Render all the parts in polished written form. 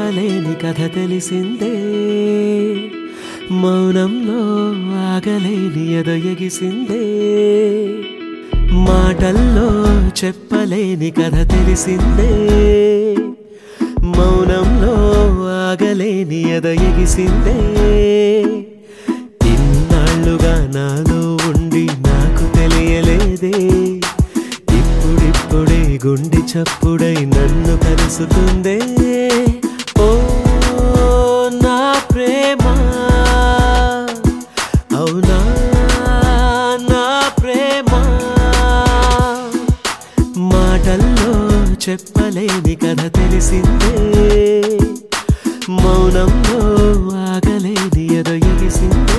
చెప్పలేని కథ తెలిసిందే మౌనంలో ఆగలేని ఎదయగిసిందే మాటల్లో చెప్పలేని కథ తెలిసిందే మౌనంలో ఆగలేని ఎదయగిసిందే ఇన్నాళ్ళుగా నాలో ఉండి నాకు తెలియలేదే ఇప్పుడిప్పుడే గుండె చప్పుడై నన్ను కలుసుకుందే ఓ నా ప్రేమ అవునా నా ప్రేమ మాటల్లో చెప్పలేని కథ తెలిసిందే మౌనంలో ఆగలేని ఎదయగిసిందే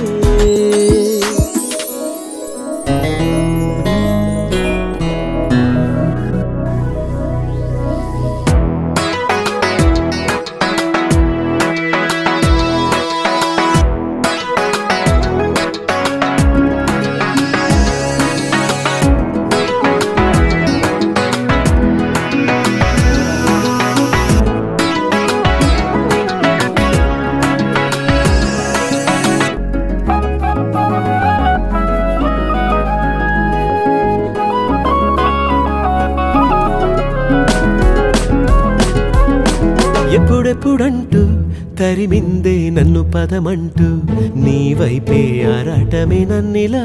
ఎప్పుడెప్పుడంటూ తరిమిందే నన్ను పదమంటూ నీ వైపే ఆరాటమే నన్నిలా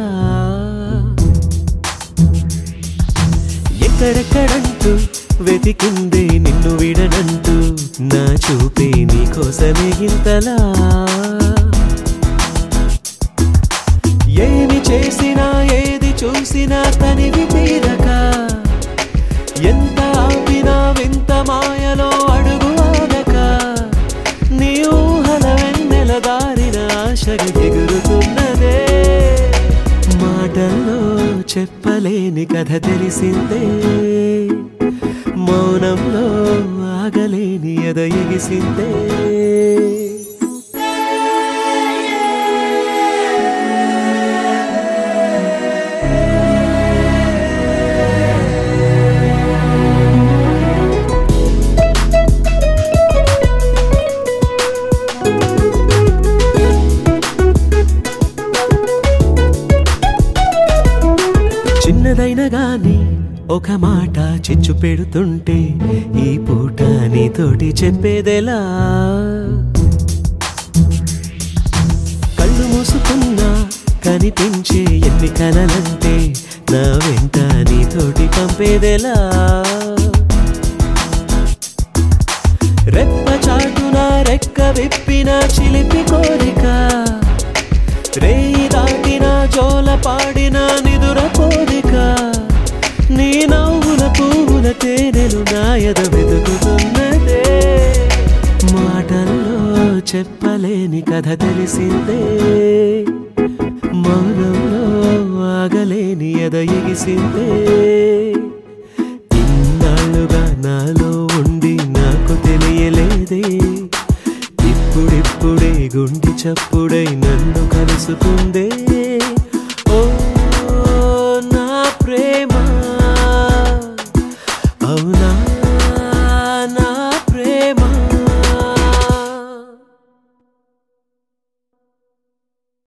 ఎక్కడెక్కడంటూ వెతికిందే నిన్ను విడనంటూ నా చూపే నీకోసమే ఇంతలా ఏమి చేసినా ఏది చూసినా తనివి తీరక ఎంత ఆపినా వింత మాయలో అడుగు ఆగక నీ ఊహల వెన్నెల దారిన ఆశగా ఎగురుతున్నదే మాటల్లో చెప్పలేని కథ తెలిసిందే మౌనంలో ఆగలేని ఎదయగిసిందే చిన్నదైనా గాని ఒక మాట చిచ్చు పెడుతుంటే ఈ పూట నీతోటి చెప్పేదెలా కళ్ళు మూసుకున్నా కనిపించే ఎన్ని కలలంటే నా వెంట నీతోటి పంపేదెలా రెప్ప చాటున రెక్క విప్పిన చిలిపి కోరిక రేయి దాటిన జోల పాడిన నిదుర కోరిక నీ నవ్వుల పువ్వుల తేనెలు నా ఎద వెతుకుతున్నదే మాటల్లో చెప్పలేని కథ తెలిసిందే మౌనంలో ఆగలేని ఎదయగిసిందే ఇన్నాళ్ళుగా నాలో ఉండి నాకు తెలియలేదే ఇప్పుడిప్పుడే గుండె చప్పుడై నన్ను కలుసుకుందే